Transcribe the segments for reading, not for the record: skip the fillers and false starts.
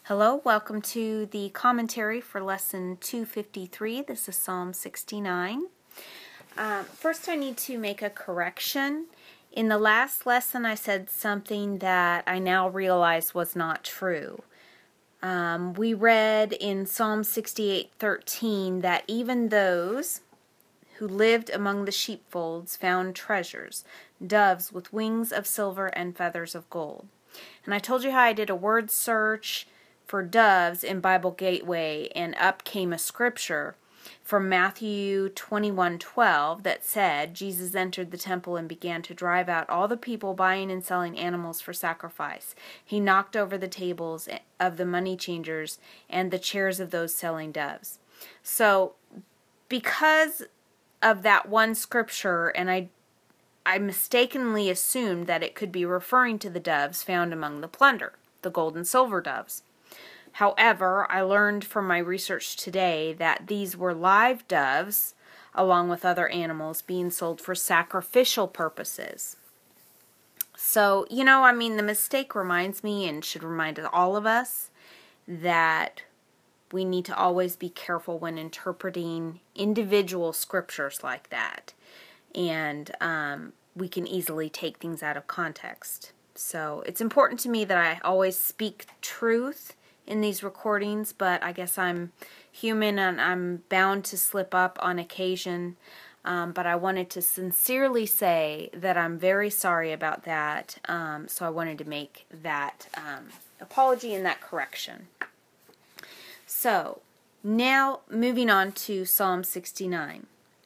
Hello, welcome to the commentary for lesson 253. This is Psalm 69. First, I need to make a correction. In the last lesson, I said something that I now realize was not true. We read in Psalm 68:13 that even those who lived among the sheepfolds found treasures, doves with wings of silver and feathers of gold. And I told you how I did a word search for doves in Bible Gateway, and up came a scripture from Matthew 21:12 that said, Jesus entered the temple and began to drive out all the people buying and selling animals for sacrifice. He knocked over the tables of the money changers and the chairs of those selling doves. So, because of that one scripture, and I mistakenly assumed that it could be referring to the doves found among the plunder, the gold and silver doves. However, I learned from my research today that these were live doves, along with other animals, being sold for sacrificial purposes. So, the mistake reminds me, and should remind all of us, that we need to always be careful when interpreting individual scriptures like that. And we can easily take things out of context. So, it's important to me that I always speak truth in these recordings, but I guess I'm human and I'm bound to slip up on occasion. But I wanted to sincerely say that I'm very sorry about that. So I wanted to make that apology and that correction. So now moving on to Psalm 69.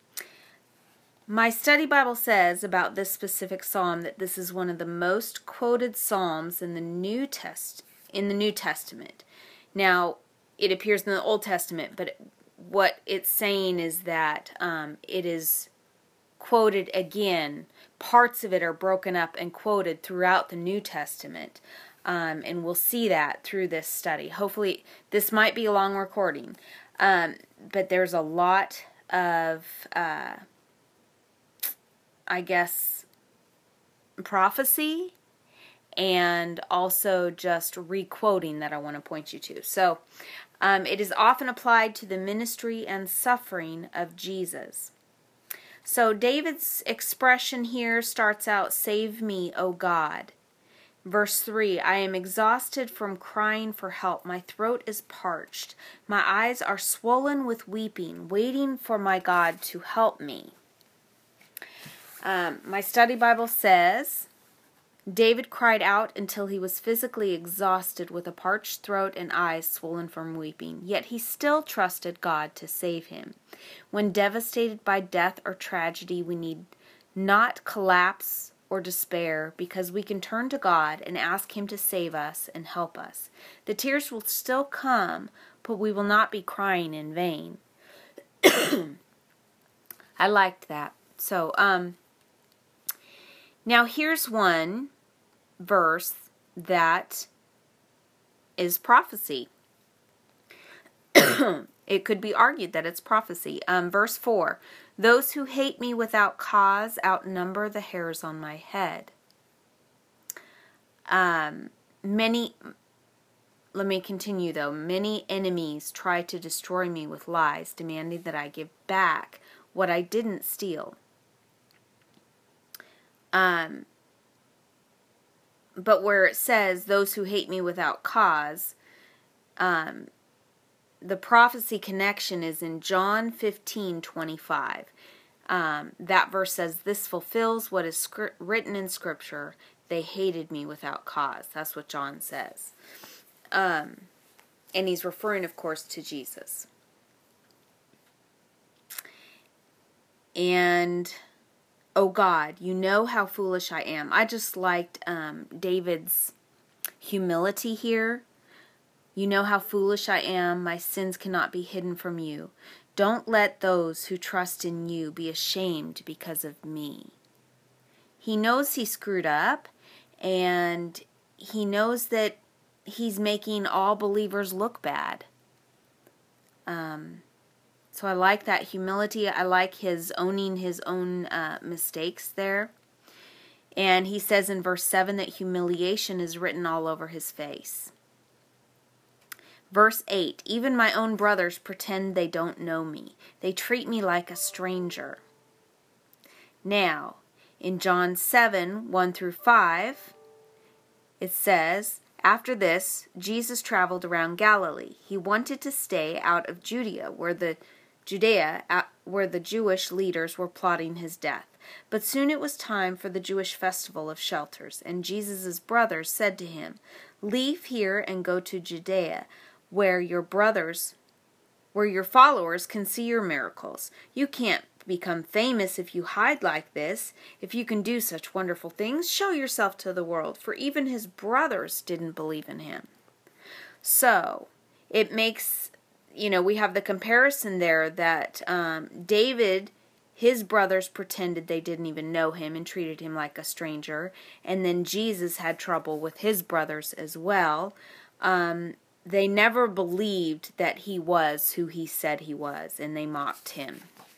My study Bible says about this specific psalm that this is one of the most quoted psalms in the New Testament. Now, it appears in the Old Testament, but what it's saying is that it is quoted again. Parts of it are broken up and quoted throughout the New Testament, and we'll see that through this study. Hopefully, this might be a long recording, but there's a lot of, prophecy and also just re-quoting that I want to point you to. So, it is often applied to the ministry and suffering of Jesus. So, David's expression here starts out, "Save me, O God." Verse 3, "I am exhausted from crying for help. My throat is parched. My eyes are swollen with weeping, waiting for my God to help me." My study Bible says, David cried out until he was physically exhausted with a parched throat and eyes swollen from weeping, yet he still trusted God to save him. When devastated by death or tragedy, we need not collapse or despair, because we can turn to God and ask Him to save us and help us. The tears will still come, but we will not be crying in vain. I liked that. So, now here's one verse that is prophecy. It could be argued that it's prophecy. Verse 4, "Those who hate me without cause outnumber the hairs on my head." Let me continue though. "Many enemies try to destroy me with lies, demanding that I give back what I didn't steal." But where it says, "those who hate me without cause," the prophecy connection is in John 15:25. That verse says, "This fulfills what is written in Scripture. They hated me without cause." That's what John says. And he's referring, of course, to Jesus. And, "Oh God, you know how foolish I am." I just liked David's humility here. "You know how foolish I am. My sins cannot be hidden from you. Don't let those who trust in you be ashamed because of me." He knows he screwed up, and he knows that he's making all believers look bad. So I like that humility. I like his owning his own mistakes there. And he says in verse 7 that humiliation is written all over his face. Verse 8, even my own brothers pretend they don't know me. They treat me like a stranger. Now, in John 7, 1 through 5, it says, after this, Jesus traveled around Galilee. He wanted to stay out of Judea, where the Jewish leaders were plotting his death. But soon it was time for the Jewish festival of shelters, and Jesus' brothers said to him, leave here and go to Judea, where your followers can see your miracles. You can't become famous if you hide like this. If you can do such wonderful things, show yourself to the world, for even his brothers didn't believe in him. So, it makes, we have the comparison there that David, his brothers pretended they didn't even know him and treated him like a stranger, and then Jesus had trouble with his brothers as well. They never believed that he was who he said he was, and they mocked him.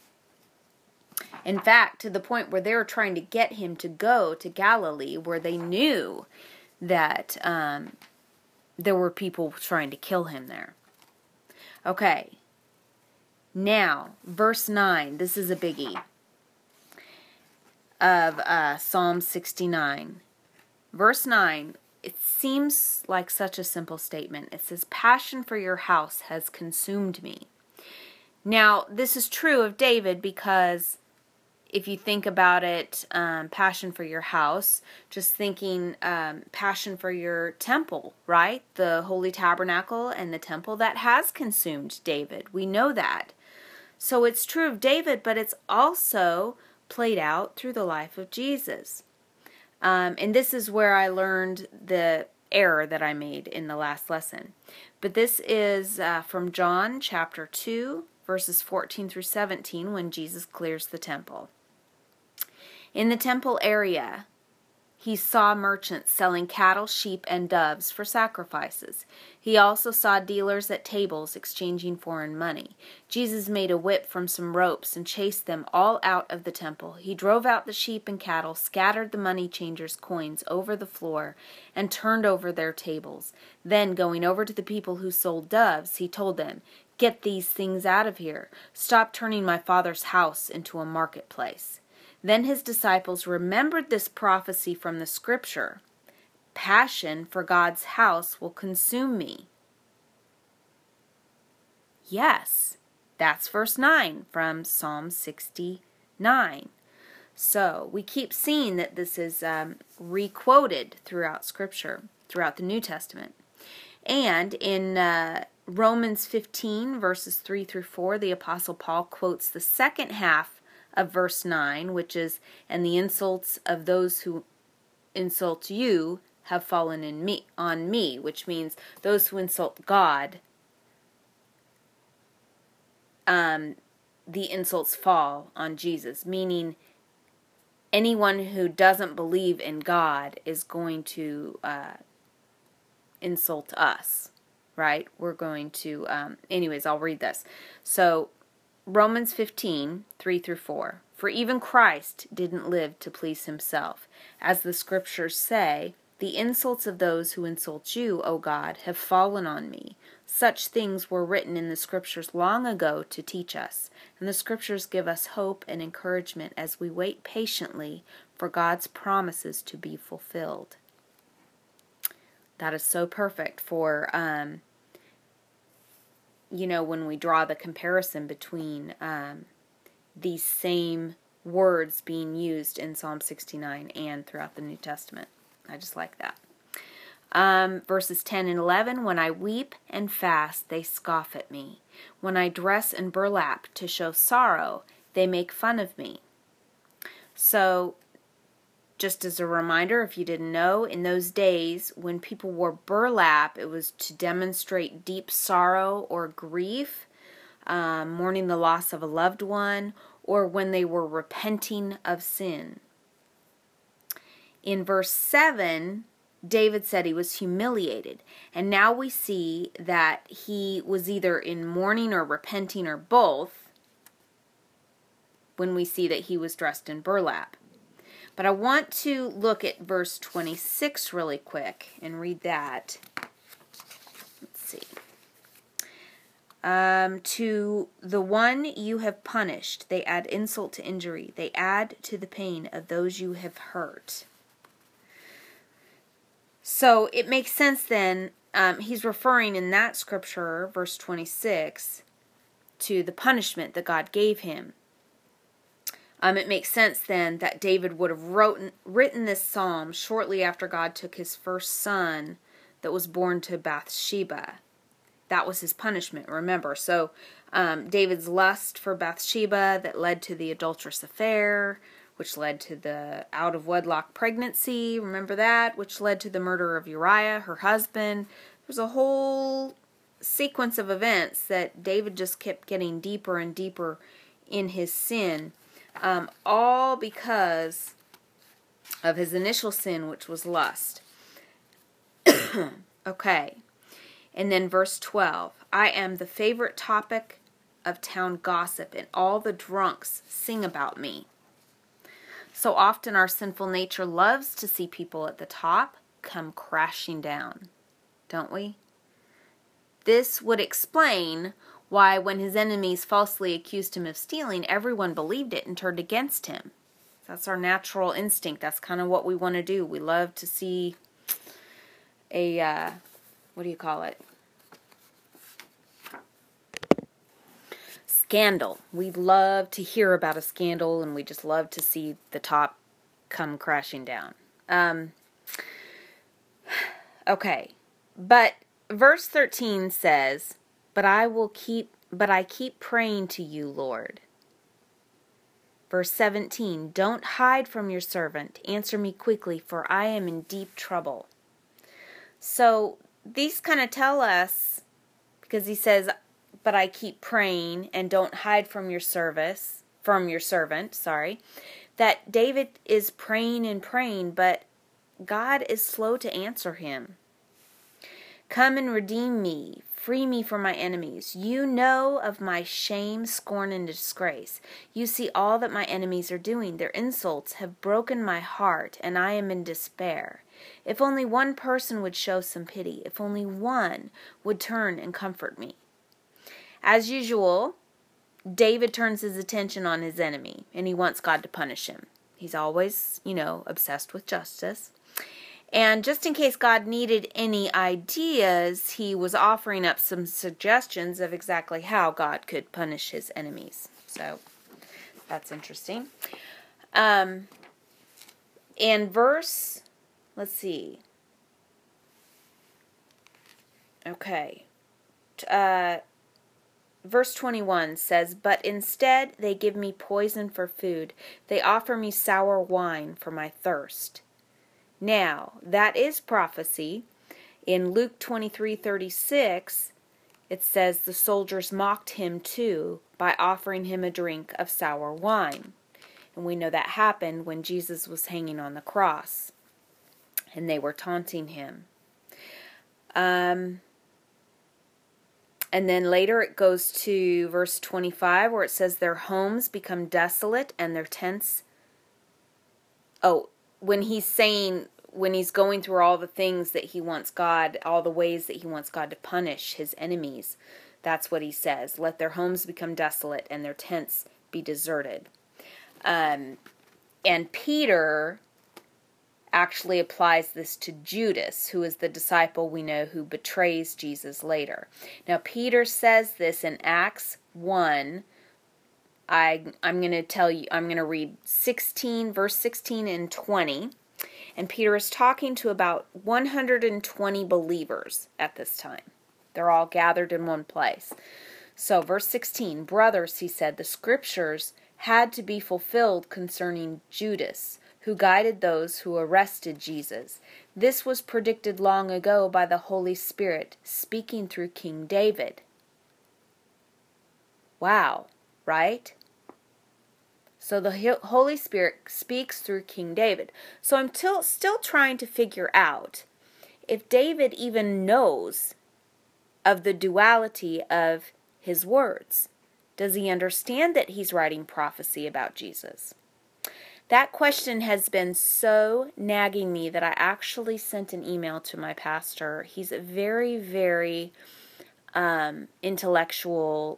In fact, to the point where they were trying to get him to go to Galilee, where they knew that there were people trying to kill him there. Okay, now, verse 9, this is a biggie of Psalm 69. Verse 9, it seems like such a simple statement. It says, passion for your house has consumed me. Now, this is true of David because if you think about it, passion for your house, just thinking passion for your temple, right? The Holy Tabernacle and the temple, that has consumed David. We know that. So it's true of David, but it's also played out through the life of Jesus. And this is where I learned the error that I made in the last lesson. But this is from John chapter 2, verses 14 through 17, when Jesus clears the temple. In the temple area, he saw merchants selling cattle, sheep, and doves for sacrifices. He also saw dealers at tables exchanging foreign money. Jesus made a whip from some ropes and chased them all out of the temple. He drove out the sheep and cattle, scattered the money changers' coins over the floor, and turned over their tables. Then, going over to the people who sold doves, he told them, "Get these things out of here. Stop turning my Father's house into a marketplace." Then his disciples remembered this prophecy from the scripture. Passion for God's house will consume me. Yes, that's verse 9 from Psalm 69. So we keep seeing that this is re-quoted throughout scripture, throughout the New Testament. And in Romans 15, verses 3 through 4, the Apostle Paul quotes the second half of verse 9, which is, "And the insults of those who insult you have fallen on me," which means those who insult God, the insults fall on Jesus, meaning anyone who doesn't believe in God is going to insult us, right? We're going to, anyways, I'll read this. So, Romans 15, 3 through 4. "For even Christ didn't live to please himself. As the scriptures say, the insults of those who insult you, O God, have fallen on me. Such things were written in the scriptures long ago to teach us, and the scriptures give us hope and encouragement as we wait patiently for God's promises to be fulfilled." That is so perfect for when we draw the comparison between these same words being used in Psalm 69 and throughout the New Testament. I just like that. Verses 10 and 11, "When I weep and fast, they scoff at me. When I dress in burlap to show sorrow, they make fun of me." So, just as a reminder, if you didn't know, in those days when people wore burlap, it was to demonstrate deep sorrow or grief, mourning the loss of a loved one, or when they were repenting of sin. In verse 7, David said he was humiliated, and now we see that he was either in mourning or repenting or both when we see that he was dressed in burlap. But I want to look at verse 26 really quick and read that. Let's see. To the one you have punished, they add insult to injury. They add to the pain of those you have hurt. So it makes sense then, he's referring in that scripture, verse 26, to the punishment that God gave him. It makes sense then that David would have written this psalm shortly after God took his first son that was born to Bathsheba. That was his punishment, remember. So David's lust for Bathsheba that led to the adulterous affair, which led to the out-of-wedlock pregnancy, remember that, which led to the murder of Uriah, her husband. There's a whole sequence of events that David just kept getting deeper and deeper in his sin, all because of his initial sin, which was lust. Okay. And then verse 12, I am the favorite topic of town gossip, and all the drunks sing about me. So often our sinful nature loves to see people at the top come crashing down, don't we? This would explain why when his enemies falsely accused him of stealing, everyone believed it and turned against him. That's our natural instinct. That's kind of what we want to do. We love to see a, what do you call it? Scandal. We love to hear about a scandal, and we just love to see the top come crashing down. Okay. But verse 13 says, But I keep praying to you, Lord. Verse 17, Don't hide from your servant. Answer me quickly, for I am in deep trouble. So these kind of tell us, because he says, but I keep praying and don't hide from your servant, that David is praying and praying, but God is slow to answer him. Come and redeem me. Free me from my enemies. You know of my shame, scorn, and disgrace. You see all that my enemies are doing. Their insults have broken my heart, and I am in despair. If only one person would show some pity. If only one would turn and comfort me. As usual, David turns his attention on his enemy, and he wants God to punish him. He's always, obsessed with justice. And just in case God needed any ideas, he was offering up some suggestions of exactly how God could punish his enemies. So, that's interesting. And verse, let's see. Okay. Verse 21 says, But instead they give me poison for food. They offer me sour wine for my thirst. Now, that is prophecy. In Luke 23:36, it says the soldiers mocked him too by offering him a drink of sour wine. And we know that happened when Jesus was hanging on the cross. And they were taunting him. And then later it goes to verse 25 where it says their homes become desolate and their tents. When he's going through all the things that he wants God, all the ways that he wants God to punish his enemies, that's what he says. Let their homes become desolate and their tents be deserted. And Peter actually applies this to Judas, who is the disciple we know who betrays Jesus later. Now, Peter says this in Acts 1. I'm going to read 16, verse 16 and 20. And Peter is talking to about 120 believers at this time. They're all gathered in one place. So, verse 16, Brothers, he said, the scriptures had to be fulfilled concerning Judas, who guided those who arrested Jesus. This was predicted long ago by the Holy Spirit, speaking through King David. Wow, right? So the Holy Spirit speaks through King David. So I'm still trying to figure out if David even knows of the duality of his words. Does he understand that he's writing prophecy about Jesus? That question has been so nagging me that I actually sent an email to my pastor. He's very, very intellectual.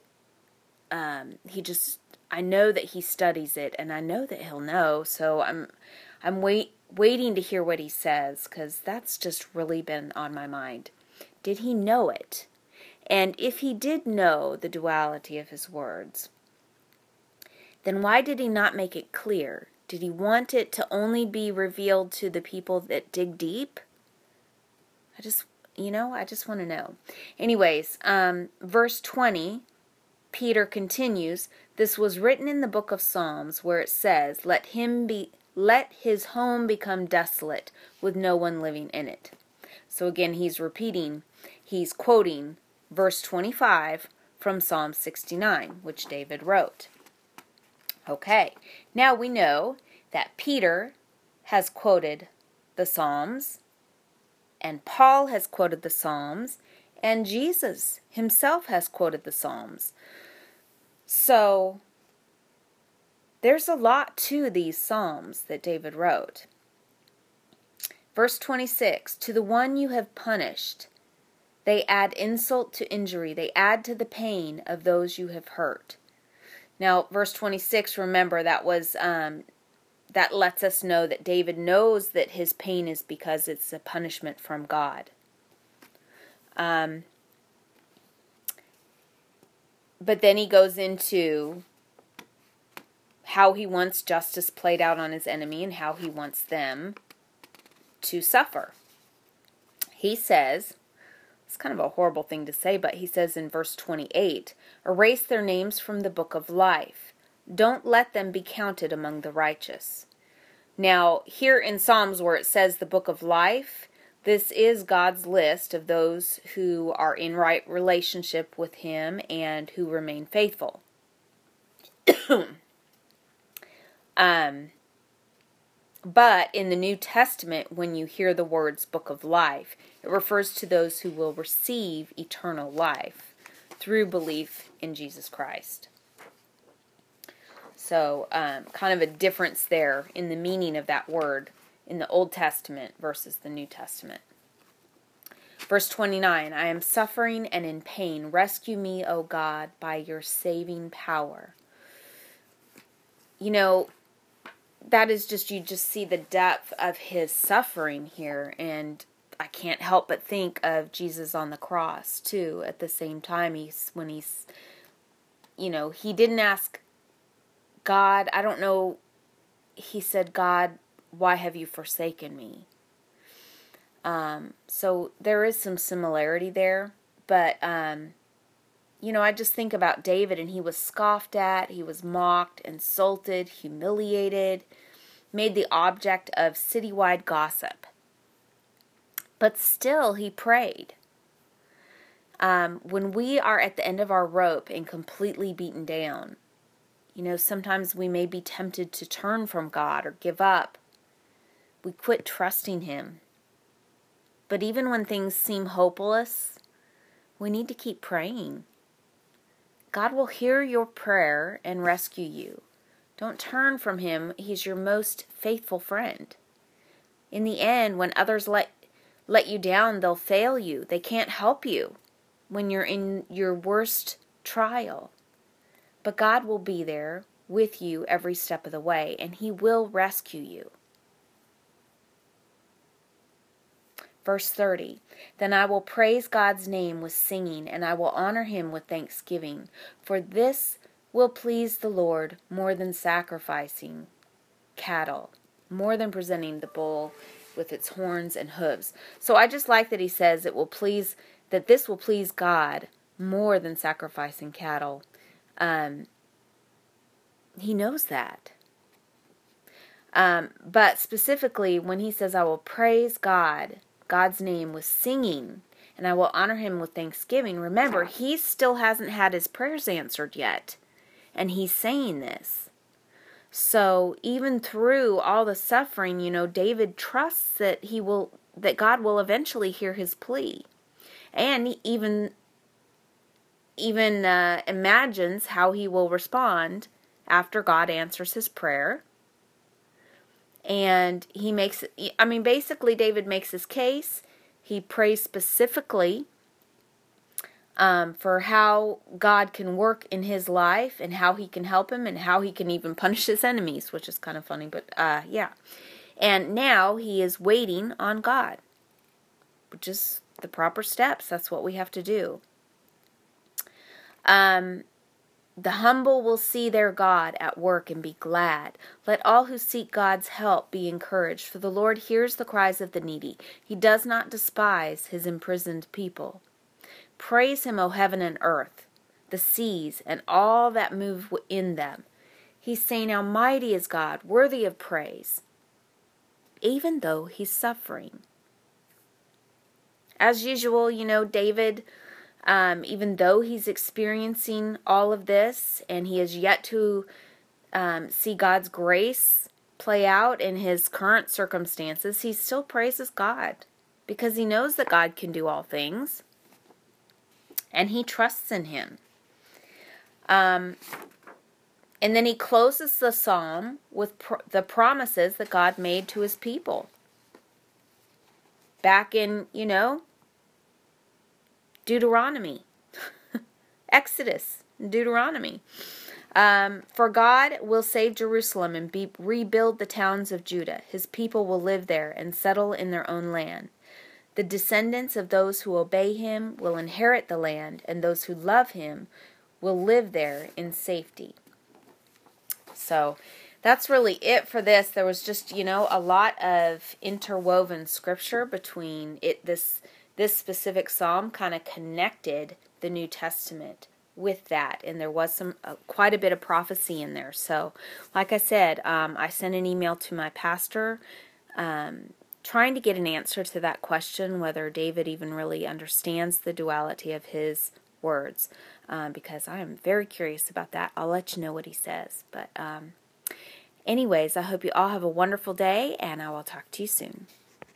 I know that he studies it, and I know that he'll know. So I'm waiting to hear what he says, because that's just really been on my mind. Did he know it? And if he did know the duality of his words, then why did he not make it clear? Did he want it to only be revealed to the people that dig deep? I just want to know. Anyways, verse 20, Peter continues, "This was written in the book of Psalms, where it says, let his home become desolate, with no one living in it." So again, he's quoting verse 25 from Psalm 69, which David wrote. Okay, now we know that Peter has quoted the Psalms, and Paul has quoted the Psalms, and Jesus himself has quoted the Psalms. So there's a lot to these Psalms that David wrote. Verse 26, "To the one you have punished, they add insult to injury. They add to the pain of those you have hurt." Now, verse 26, remember, that lets us know that David knows that his pain is because it's a punishment from God. But then he goes into how he wants justice played out on his enemy and how he wants them to suffer. He says, it's kind of a horrible thing to say, but he says in verse 28, "Erase their names from the book of life. Don't let them be counted among the righteous." Now, here in Psalms where it says the book of life, this is God's list of those who are in right relationship with him and who remain faithful. But in the New Testament, when you hear the words book of life, it refers to those who will receive eternal life through belief in Jesus Christ. So, kind of a difference there in the meaning of that word in the Old Testament versus the New Testament. Verse 29, "I am suffering and in pain. Rescue me, O God, by your saving power." You know, that is just, you just see the depth of his suffering here, and I can't help but think of Jesus on the cross too. At the same time, he didn't ask God, I don't know, he said, "God, why have you forsaken me?" So there is some similarity there, but I just think about David, and he was scoffed at, he was mocked, insulted, humiliated, made the object of citywide gossip. But still, he prayed. When we are at the end of our rope and completely beaten down, sometimes we may be tempted to turn from God or give up. We quit trusting him. But even when things seem hopeless, we need to keep praying. God will hear your prayer and rescue you. Don't turn from him. He's your most faithful friend. In the end, when others let you down, they'll fail you. They can't help you when you're in your worst trial. But God will be there with you every step of the way, and he will rescue you. Verse 30, "Then I will praise God's name with singing, and I will honor him with thanksgiving. For this will please the Lord more than sacrificing cattle, more than presenting the bull with its horns and hooves." So I just like that he says this will please God more than sacrificing cattle. He knows that. But specifically, when he says, "I will praise God's name with singing, and I will honor him with thanksgiving," remember, he still hasn't had his prayers answered yet. And he's saying this. So even through all the suffering, David trusts that God will eventually hear his plea. And he even imagines how he will respond after God answers his prayer. And basically David makes his case. He prays specifically for how God can work in his life and how he can help him and how he can even punish his enemies, which is kind of funny, but yeah. And now he is waiting on God, which is the proper steps. That's what we have to do. The humble will see their God at work and be glad. Let all who seek God's help be encouraged, for the Lord hears the cries of the needy. He does not despise his imprisoned people. Praise him, O heaven and earth, the seas, and all that move in them. He's saying how mighty is God, worthy of praise, even though he's suffering. As usual, David, even though he's experiencing all of this and he has yet to see God's grace play out in his current circumstances, he still praises God because he knows that God can do all things and he trusts in him. And then he closes the psalm with the promises that God made to his people. Back in, Deuteronomy, Exodus, Deuteronomy. For God will save Jerusalem and rebuild the towns of Judah. His people will live there and settle in their own land. The descendants of those who obey him will inherit the land, and those who love him will live there in safety. So that's really it for this. There was just, a lot of interwoven scripture between it. This specific psalm kind of connected the New Testament with that, and there was quite a bit of prophecy in there. So, like I said, I sent an email to my pastor trying to get an answer to that question, whether David even really understands the duality of his words, because I am very curious about that. I'll let you know what he says. But anyways, I hope you all have a wonderful day, and I will talk to you soon.